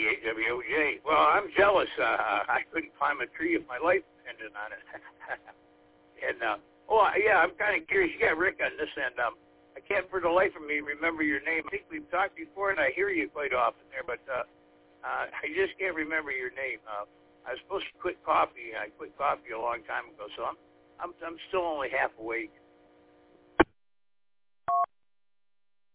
WOJ. Well, I'm jealous. I couldn't climb a tree if my life depended on it. And, I'm kind of curious. You got Rick on this end. I can't for the life of me remember your name. I think we've talked before, and I hear you quite often there, but I just can't remember your name. I was supposed to quit coffee. I quit coffee a long time ago, so I'm still only half awake.